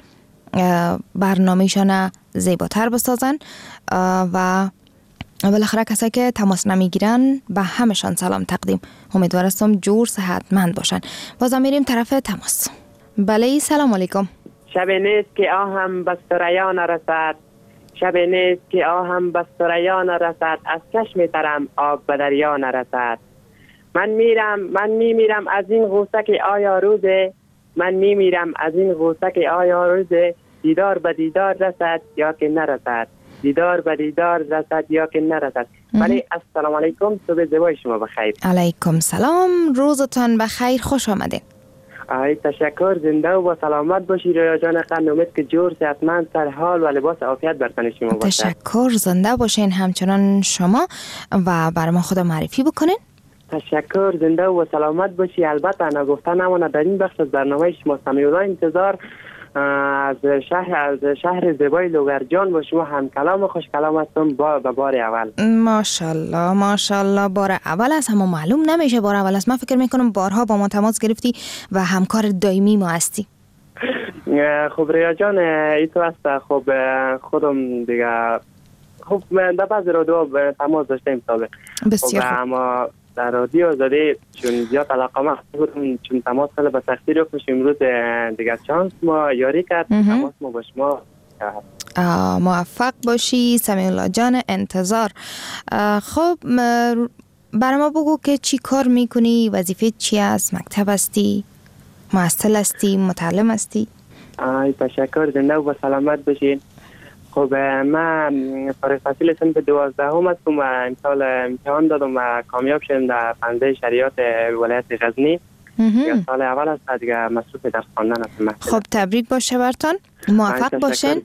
برنامه‌شان زیباتر بسازن و بالاخره کسایی که تماس نمیگیرن به همشان سلام تقدیم. امیدوارم هستم جور صحتمند باشن. بازم میریم طرف تماس. بله سلام علیکم. شب نیست که آهم به ثریان رسد، شب نیست که آهم به ثریان رسد، از چشم ترم آب به دریا نرسد. من میرم من میمیرم از این غوسه که آیا روزه، من میمیرم از این غوسه که آیا روزه، دیدار به دیدار رسد یا که نرسد، دیدار به دیدار رسد یا که نرسد. ولی السلام علیکم، صبح زیبای شما بخیر. علیکم سلام، روزتان بخیر، خوش آمدین. آی تشکر، زنده و با سلامت باشی رویا جان قند. امید که جور صحتمند سر حال و لباس عافیت بر تن شما باشد. تشکر، زنده باشین همچنان شما و بر ما خود معرفی بکنین. تشکر، زنده و سلامت باشی. البته نگفته نمانه در این بخش از برنامه شما سمیع‌الله انتظار از شهر از شهر زیبای لوگرجان با شما هم کلام خوش کلام هستم با به بار اول. ماشاءالله ماشاءالله، بار اول است، اما معلوم نمیشه بار اول است. من فکر میکنم بارها با ما تماس گرفتی و همکار دائمی ما هستی. خب ریا جان ایتو است. خب خودم دیگه خب در بعض رادیو تماس داشتیم سابق. بسیار خب اما در رادیو آزادی چون زیاد علاقه ما بودم، چون تماس خیلی به سختی رو کشیم. امروز دیگه چانس ما یاری کرد، تماس ما با شما. موفق باشی سمیع‌الله جان، انتظار. خب برای ما بگو که چی کار میکنی، وظیفه چی است، مکتب هستی، محصل هستی، متعلم هستی؟ آی تشکر، زنده و با سلامت باشین. خب من فارغ التحصیل صنف دوازدهم هستم و امسال امتحان دادم و کامیاب شدم در پنجه شریعت ولایت غزنی. یا سال اول است دیگه مصروف درس خواندن است. خب تبریک باشه برتان، موفق باشین.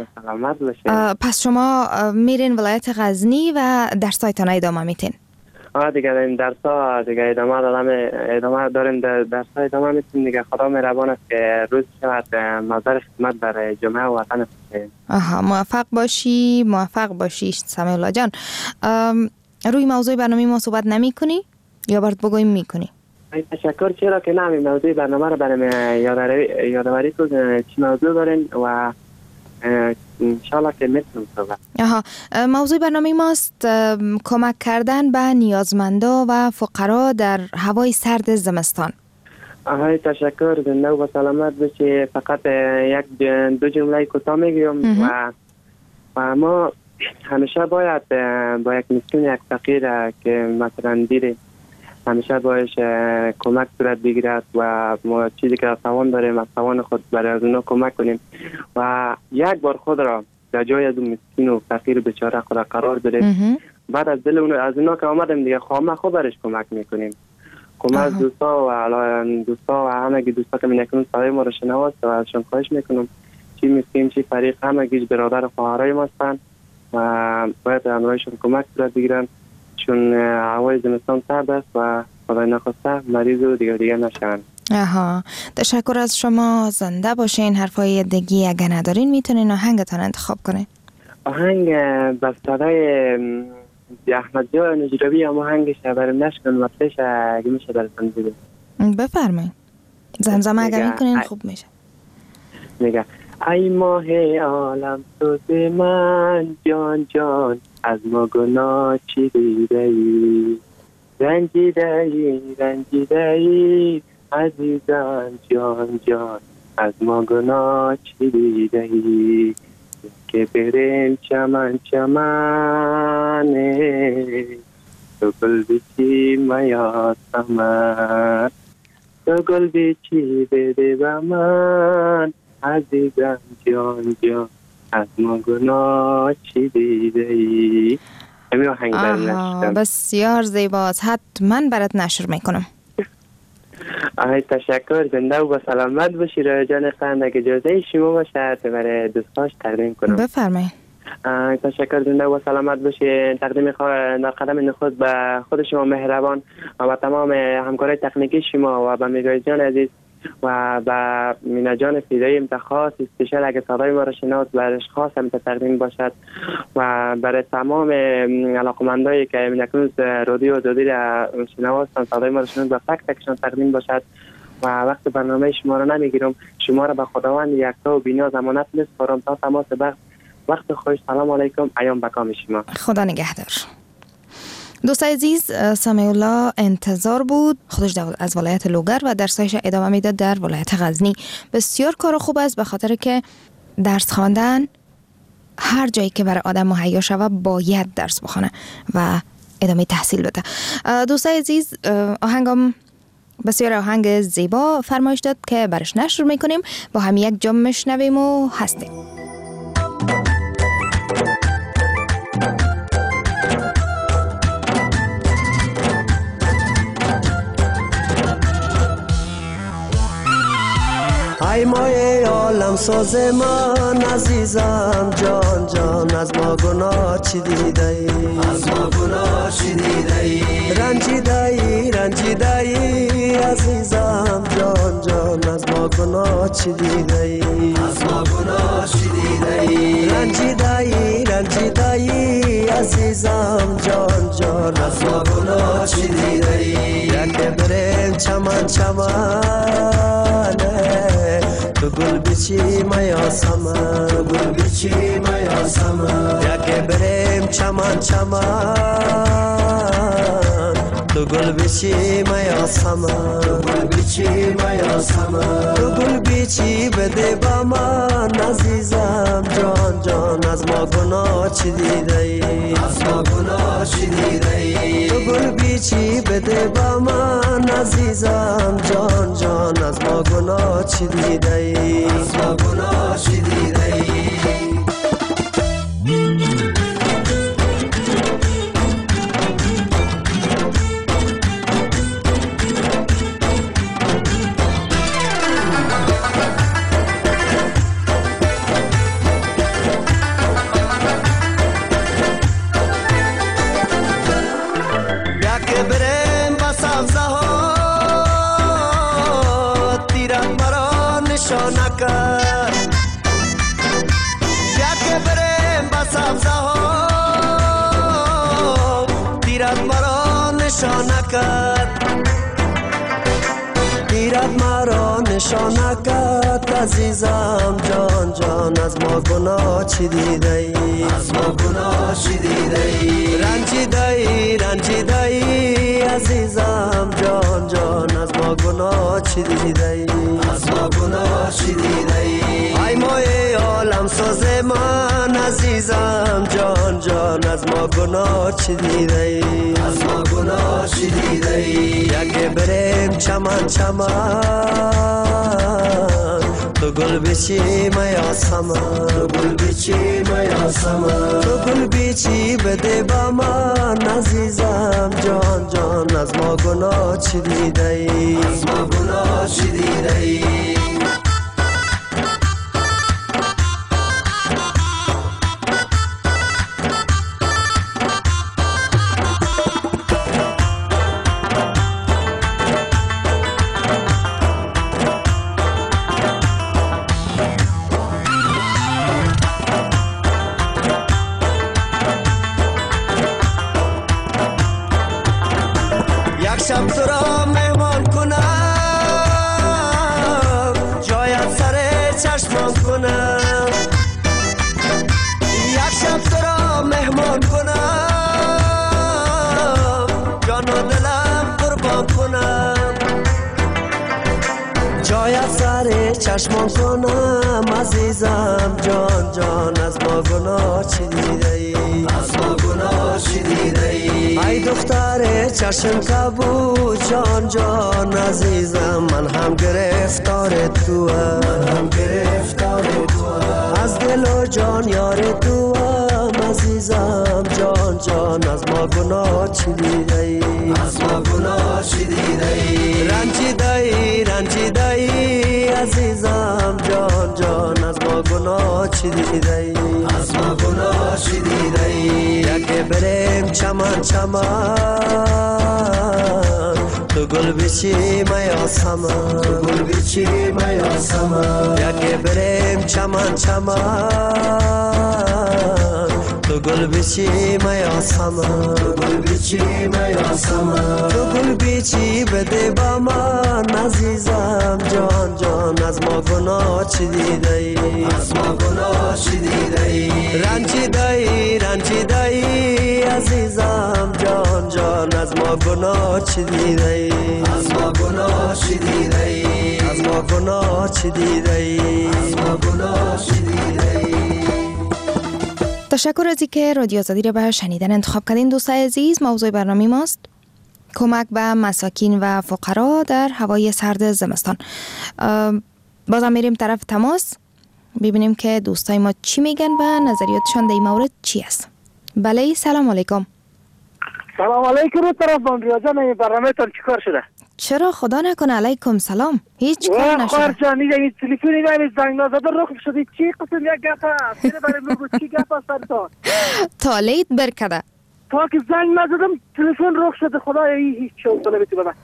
پس شما میرین ولایت غزنی و درسایتان ادامه میتین؟ آه دیگه این درسا دیگه ادامه دادم ادامه داریم در درسا ادامه میتیم دیگه. خدا مهربان است که روز شود مظهر خدمت برای جامعه و وطن است. آها موفق باشی موفق باشی سمیع الله جان. روی موضوع برنامه ما صحبت نمی کنی یا برات بگویم میکنی؟ تشکر. چرا که نه، موضوع برنامه رو برام یادآوری یادآوری کن چی موضوع دارین و انشالله که میتونم صحبت. آها موضوع برنامه ماست کمک کردن به نیازمندا و فقرا در هوای سرد زمستان. آهای تشکر. زنده و سلامت باشی. فقط یک دو جمله کوتاه میگم و و ما همیشه باید با یک مسکین یک فقیر که مثلا دیره همیشه باید کمک صورت بگیرد و ما چیزی که توان داریم از توان خود برای از اونا کمک کنیم و یک بار خود را در جای از اون مسکین و فقیر بیچاره خود قرار بدیم. بعد از دل اون از اونا که آمدیم دیگه خامه خود برش کمک میکنیم. کمک از دوستا و علاوه دوستا و همه دوستا که میکنن صدای ما رو شنواست و ازشون خواهش میکنم چی مسکین چی فقیر همه گیج برادر و خواهرای ما هستن و باید امرایشون کمک صورت بگیرن چون هوای زمستان سرد است و خدای نخواسته مریض و دیگه دیگه نشن. آها تشکر از شما. زنده باشین. حرفای دیگه اگه ندارین میتونین آهنگتان انتخاب کنین. آهنگ بس صدای احمد جان نجربی هم آهنگش برام نشکن و پیش اگه میشه براتون بگم. بفرمایید. زمزمه اگه میکنین خوب میشه. میگه ای ماه عالم سوز من جان جان از ما گناه چی دیده ای رنجیده ای رنجیده ای عزیزان جان جان از ما گناه چی دیده ای که بریم چمن چمنه تو گل بیچی میا سمن تو گل بیچی بده با من عزیزم جان جان از ما گناه چی دیده ای. آها بسیار زیباست. حتما برات نشر میکنم. آهای تشکر. زنده و با سلامت باشی رای جان خند. اگه اجازه شما باشه برای دوستاش تقدیم کنم. بفرمایید. تشکر. زنده و سلامت باشی. تقدیم خواهد در قدم نخود به خود شما مهربان و تمام همکارای تکنیکی شما و به میرای جان عزیز و با مینا جان فیدایی امتخاص اسپیشل اگه صدای ما را شناس برش خاص هم تقدیم باشد و برای تمام علاقمندایی که منکنوز رادیو آزادی را شنواستن صدای ما را شناس با تک تکشان تقدیم باشد و وقت برنامه شما را نمیگیرم. شما را به خداوند یکتا و بی‌نیاز امانت میسپارم تا تماس وقت وقت خوش. سلام علیکم. ایام بکام شما. خدا نگهدار. دوستای عزیز سمیع الله انتظار بود. خودش از ولایت لوگر و درسایش ادامه میداد در ولایت غزنی. بسیار کار خوب است به خاطر که درس خواندن هر جایی که برای آدم مهیا شود باید درس بخونه و ادامه تحصیل بده. دوستای عزیز آهنگم بسیار آهنگ زیبا فرمایش داد که برش نشر میکنیم. با هم یک جام میشنویم و هستیم. ای مای عالم ساز من عزیزم جان جان از ما گناه چی دیده ای از ما گناه چی دیده ای رنجیده ای رنجیده ای عزیزم جان جان از ما گناه چی دیده ای از ما گناه چی دیده ای رنجیده ای رنجیده ای عزیزم جان جان از ما گناه چی دیده ای یک بریم چمن چمنه تو گل بیچی میا سمن تو گل بیچی میا سمن یکی بریم چمن چمن تو گل بیچی میا سمن تو گل بیچی میا سمن تو گل بیچی بده با من عزیزم جان جان از ما گناه چی دیده ای از ما گناه چی دیده ای تو گل بیچی بده با من عزیزم جان جان از ما گناه چی دیده ای از ما گناه چی دیده ای نشانه کرد یک بریم به سبزه ها تیرت مرا نشانه کرد تیرت مرا نشانه کرد عزیزم جان جان از ما گناه چی دیده ای از ما گناه چی دیده ای رنجیده ای رنجیده ای عزیزم جان جان از ما گناه چی دیده ای از ما گناه چی دیده ای ای مای عالم ساز من عزیزم جان جان از ما گناه چی دیده ای از ما گناه چی دیده ای یک بریم چمن چمن تو گل بیچی میاسم تو گل بیچی میاسم تو گل بیچی بده با من عزیزم جان جان از ما گناه چی دیده ای از ما گناه چی دیده ای شب تو را مهمان کنم جایت سر چشمان کنم یک شب تو را مهمان کنم جان و دلم قربان کنم جایت سر چشمان کنم عزیزم جان جان از ما گناه چی دیده ای از ما گناه چی دیده ای ای دختر چشم کبود جان جان عزیزم من هم گرفتار تو من هم گرفتار تو از دل و جان یار تو عزیزم جان جان از ما گناه چی دیده ای از ما گناه چی دیده ای رنجیده ای رنجیده ای عزیزم جان جان از ما گناه چی دیده ای از ما گناه چی دیده ای یک بریم چمن چمن تو گل بیچی میاسم تو گل بیچی میاسم یک بریم چمن چمن تو گل بیچی میاسم تو گل بیچی میاسم تو گل بیچی بده با من عزیزم جان جان از ما گناه چی دیده ای از ما گناه چی دیده ای رنجیده ای رنجیده ای عزیزم جان جان از ما گناه چی دیده ای از ما گناه چی دیده ای از ما گناه چی دیده ای از ما گناه چی دیده ای. تشکر از اینکه رادیو آزادی را به شنیدن انتخاب کردین دوستای عزیز. موضوع برنامه ماست کمک به مساکین و فقرا در هوای سرد زمستان. بازم میریم طرف تماس ببینیم که دوستای ما چی میگن و نظریاتشان در این مورد چی است. بله سلام علیکم. سلام علیکم. رو طرف باندریا جان این برنامه تان چیکار شده؟ چرا خدا نکنه علیکم سلام هیچ کار نشده. خواهر جان این تلفنی من زنگ نزده رخ شده چی قسم یک گپ است؟ چرا برای میگو چی گپ است سرتان؟ تالیت برکده. تا که زنگ نزدم تلفن رخ شده خدایا هیچ چیز نمیتونه بده.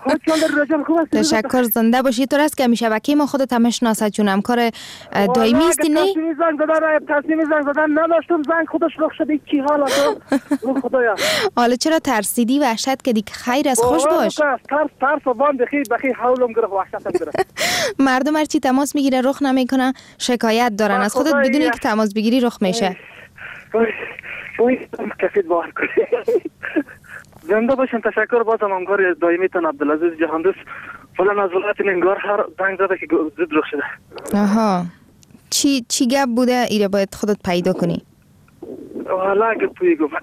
تشکر زنده باشی. تو راست که می شبکه ما خودت هم شناسد چون کار دائمی است نه؟ تصمیم زنگ دادن تصمیم زنگ دادن نداشتم زنگ خودش رخ شده چی حالا تو خدایا. حالا چرا ترسیدی وحشت کردی که خیر از خوش باش. ترس ترس وان بخی بخی حولم گرفت وحشتم گرفت. مردم هرچی تماس میگیره رخ نمیکنه شکایت دارن از خودت بدونی که تماس بگیری رخ میشه. وای کفید باور کنی. زنده باشین. تشکر بازم همکار دائمیتان عبدالعزیز جهاندوست فلان از ولایت ننگرهار زنگ زده که زود رخ شده. آها چی چی گپ بوده ایره باید خودت پیدا کنی؟ والا گپی گفت.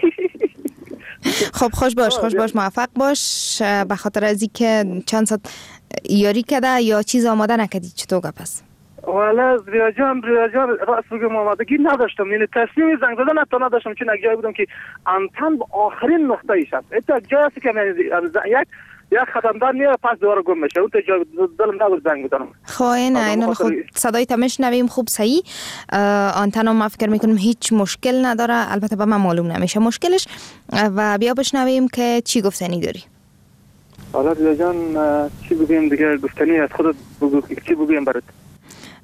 خب خوش باش خوش باش موفق باش. به خاطر از اینکه چند ساعت یاری کرده یا چیز آماده نکردی چطور گپ است؟ والا ریاجان ریاجان راست بگم آمادگی نداشتم. یعنی تصمیم زنگ زدن حتی نداشتم چون یک جایی بودم که انتن به آخرین نقطه ایش است. حتی جایی است که یک یک خدمدار میاد پس دوباره گم میشه. اون جای دلم نبود زنگ بزنم. خب نه اینا خود صدای تمش نویم خوب صحیح. آنتن ما فکر میکنم هیچ مشکل نداره. البته به من معلوم نمیشه مشکلش و بیا بشنویم که چی گفتنی داری. حالا ریاجان چی بگیم دیگه گفتنی از خودت بگو چی بگیم برات.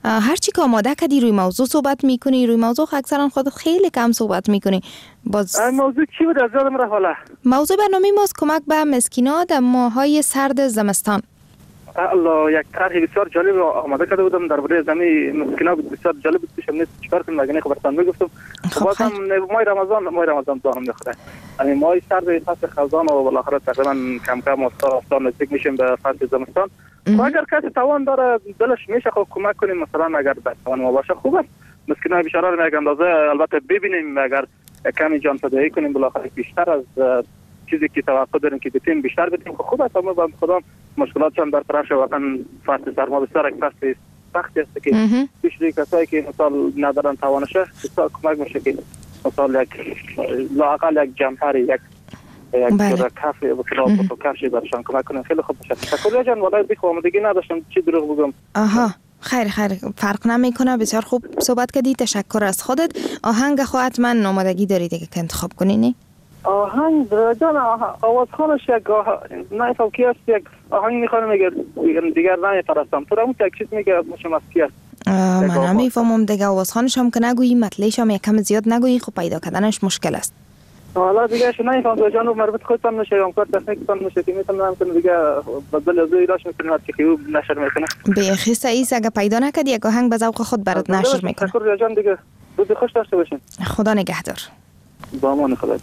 هرچی که آماده کردی روی موضوع صحبت میکنی، روی موضوع اکثرا خودت خیلی کم صحبت میکنی. باز موضوع چی بود؟ از یادم رفت حالا. موضوع برنامه ماست کمک به مسکینان در ماهای سرد زمستان. الله، یک طرح بسیار جالب آماده کرده بودم درباره زمین مسکینا، بود بسیار جالب بود. پیشم نیست چیکار کنم مگه خبرتان میگفتم. بازم ماه رمضان ماه رمضان دارم میخوره. یعنی ماه سرد فصل خزان و بالاخره تقریبا کم کم آفتاب نزدیک میشیم به فصل زمستان. و اگر کسی توان داره دلش میشه خب کمک کنیم، مثلا اگر توان ما باشه خوب است. مسکینای بیچاره رو یک اندازه البته ببینیم، اگر کمی جان فدایی کنیم بالاخره بیشتر از چیزی که توقع داریم که بتیم بیشتر بدیم خب خوب است. اما با خدا مشکلات هم برطرف شد. واقعا فصل سرما بسیار یک فصل سختی است که بیشتر کسایی که مثلا ندارن توانشه بسیار کمک میشه که مثلا یک لااقل یک جمپر یک یک جور کافی و کلاب و کفشی برشان کمک کنن خیلی خوب میشه. تشکر جان، والله دیگه آمادگی نداشتم چی دروغ بگم. آها خیر خیر فرق نمیکنه. بسیار خوب صحبت کردی، تشکر از خودت. آهنگ خو حتما آمادگی داری دیگه که انتخاب کنی نه؟ آهنگ جان آوازخوانش یک نه فهم کی است، یک آهنگ میخوام میگه دیگر نه پرستم تو رو یک چیز میگه مشم از کی است. من نمیفهمم دیگه آوازخوانش هم که نگویی، مطلعش هم یک کم زیاد نگویی، خب پیدا کردنش مشکل است. حالا دیگه شو نمیفهم جان مربوط خودتون نشه یا کار تکنیکتون نشه که میتونم کنم دیگه بدل از ایراش میکنم که او نشر میکنه. به خیسه ایست اگه پیدا نکردی یک آهنگ به ذوق خود برات نشر میکنه. تشکر جان دیگه. روز خوش داشته باشین. خدا نگهدار. با امان خدا.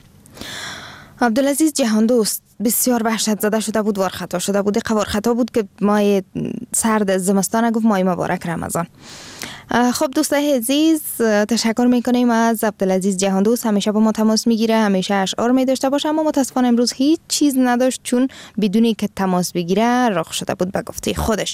عبدالعزیز جهاندوست بسیار وحشت زده شده بود، وار خطا شده بود. قوار خطا بود که ماه سرد زمستان گفت ماه مبارک رمضان. خب دوستای عزیز تشکر میکنیم از عبدالعزیز جهاندوست. همیشه با ما تماس میگیره، همیشه اشعار میداشته باشه، اما متاسفانه امروز هیچ چیز نداشت چون بدونی که تماس بگیره رخ شده بود به گفته خودش.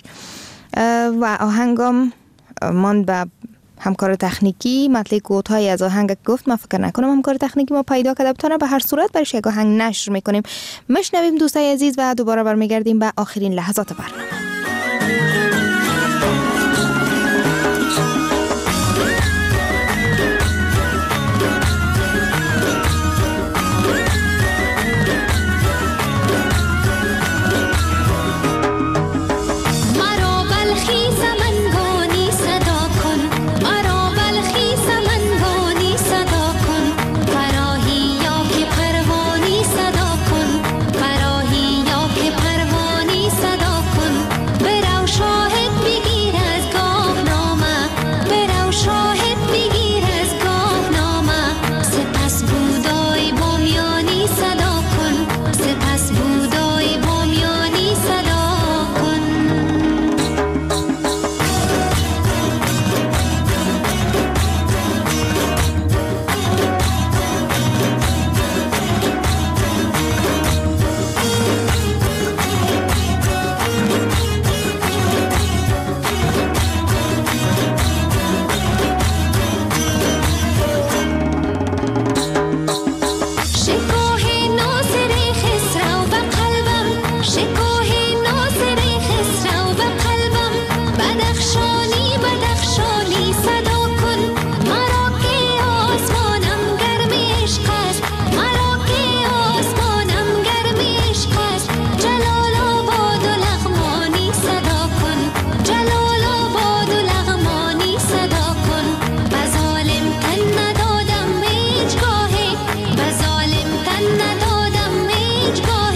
و آهنگم ماند به همکار تکنیکی. مطلع کوتاهی از آهنگ گفت، من فکر نکنم همکار تکنیکی ما پیدا کرده بتونه. به هر صورت برش یک آهنگ نشر میکنیم. مشنویم دوستای عزیز و دوباره برمیگردیم به آخرین لحظات برنامه.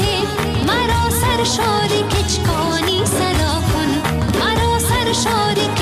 شاری کچکانی صدا کن مرا سر شاری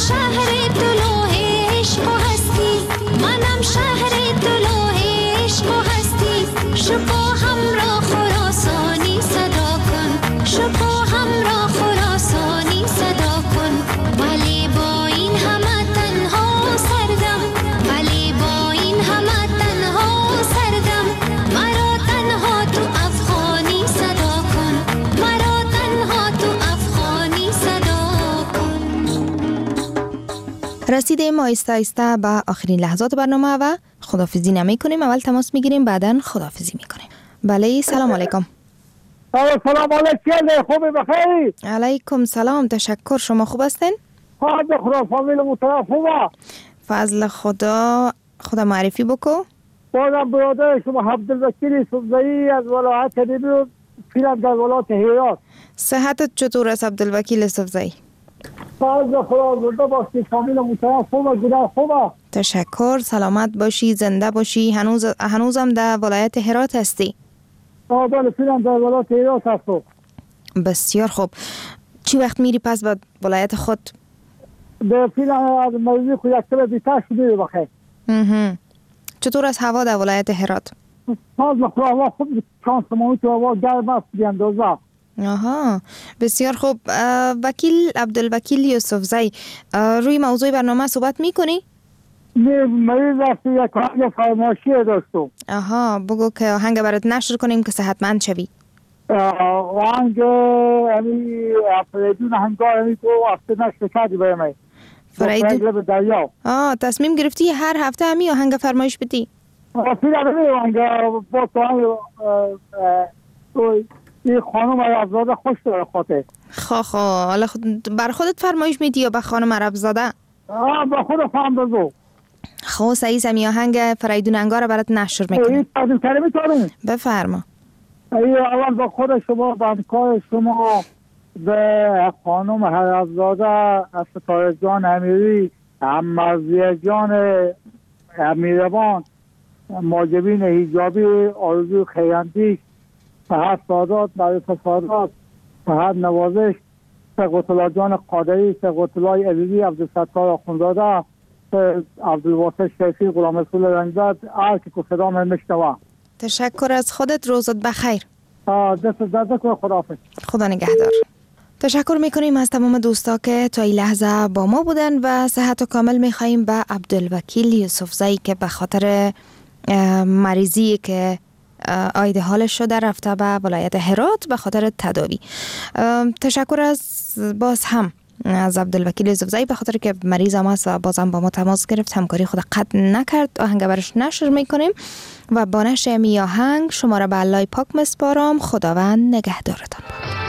شهر طلوع عشق و هستی، منم شهر طلوع عشق و هستی. شکوهم را خراسانی صدا کن، شکوهم را خراسانی صدا کن. ولی با این همه تنها سردم، ولی با این همه تنها سردم. مرا تنها تو افغانی صدا کن، مرا تنها تو افغانی صدا کن. رسیدیم آیسته آیسته به آخرین لحظات برنامه و خداحافظی نمی کنیم. اول تماس میگیریم بعدن خداحافظی میکنیم. بله سلام علیکم. سلام علیکم، خوبی بخیر؟ علیکم سلام، تشکر. شما خوب هستین؟ خدا خدا فامیل محترم خوبه؟ فضل خدا. خدا معرفی بکو. بازم برادر شما عبدالوکیل سبزایی از ولایت نیمرو، پیرم در ولایت هرات. صحتت چطور است عبدالوکیل سبزایی؟ فضل خدا زنده باشی فامیل محترم خوبه، گناه خوبه. تشکر، سلامت باشی، زنده باشی. هنوز هنوزم در ولایت هرات هستی؟ آه بله، پیرم در ولایت هرات هستم. بسیار خوب. چی وقت میری پس به ولایت خود؟ به پیرم از موضوع خود یک سال بیتر شده بخیر. چطور از هوا در ولایت هرات؟ فضل خدا هوا خوب، چانس ما تو هوا گرم است بی اندازه. آها بسیار خوب. وکیل عبدالوکیل یوسفزئی، روی موضوع برنامه صحبت میکنی؟ نه، مریض است، یک آهنگ فرمایشی داشتم. آها بگو که آهنگ برات نشر کنیم که صحتمند شوی. آهنگ امی فریدون هنگار امی تو هفته نشر کردی باید می فریدون دریا. آه تصمیم گرفتی هر هفته همی آهنگ فرمایش بدی؟ پیرم امی آهنگ با تو آهنگ این خانم عربزاده خوش داره خاطر. خواه خواه حالا خود بر خودت فرمایش میدی یا به خانم عربزاده؟ آه به خود فهم بزو. خواه سعی سمی آهنگ فریدون انگار برات نشر میکنم. این تقدیم کلمه تاریم بفرما. ای اول به خود شما، به همکار شما، به خانم عربزاده، از ستاره جان امیری، مرضیه جان امیربان، ماجبین حجابی، آرزو خیراندیش، فهد سادات، معرفت سادات، فهد نوازش، سقوطلا جان قادری، سقوطلای عزیزی، عبدالستار آخونزاده، عبدالواسط شیفی، غلام رسول رنگزاد، هر که صدا من میشنوه. تشکر از خودت، روزت بخیر. دست دست کنه، خداحافظ. خدا نگهدار. تشکر میکنیم از تمام دوستا که تا این لحظه با ما بودن و صحت و کامل میخواییم به عبدالوکیل یوسفزئی که به خاطر مریضی که آیده حالش شده رفته به ولایت هرات به خاطر تداوی. تشکر از باز هم از عبدالوکیل یوسفزئی به خاطر که مریض هم است و بازم با ما تماس گرفت، همکاری خود قطع نکرد. آهنگ برش نشر میکنیم و با نشر می آهنگ شما را به الله پاک مسپارم. خداوند نگهدارتان باد.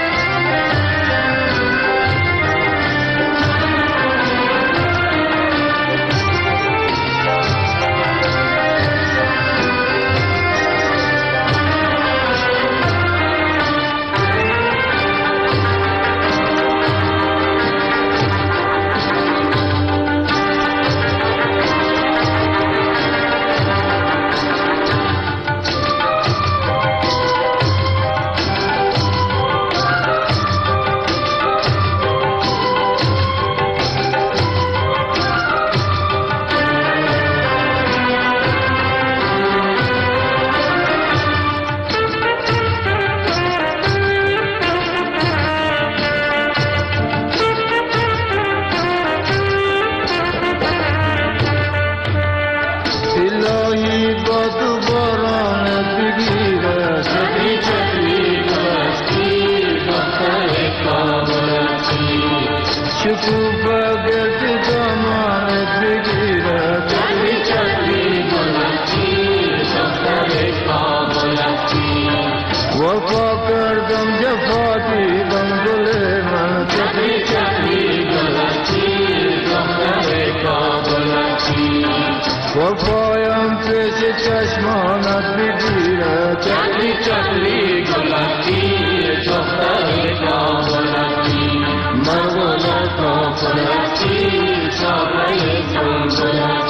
و پایم پیش چشمانت بگیره چکلی چکلی گلکی دختر کابلکی مرغلت آفرکی چابه زنگلکی